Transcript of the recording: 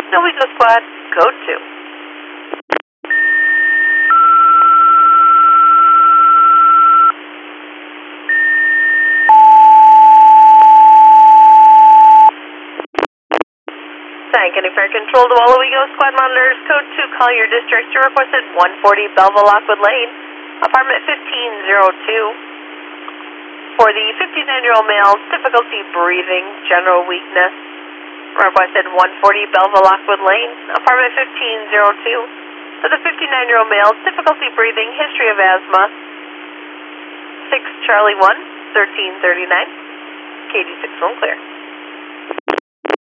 No, we go squad, code 2. San County Fire Control to all we go squad monitors, code 2, call your district to requested 140 Belleville Lockwood Lane, apartment 1502. For the 59-year-old male, difficulty breathing, general weakness, requested 140 Belleville Lockwood Lane, apartment 1502. For the 59-year-old male, difficulty breathing, history of asthma, 6 Charlie 1, 1339, KD 61 clear.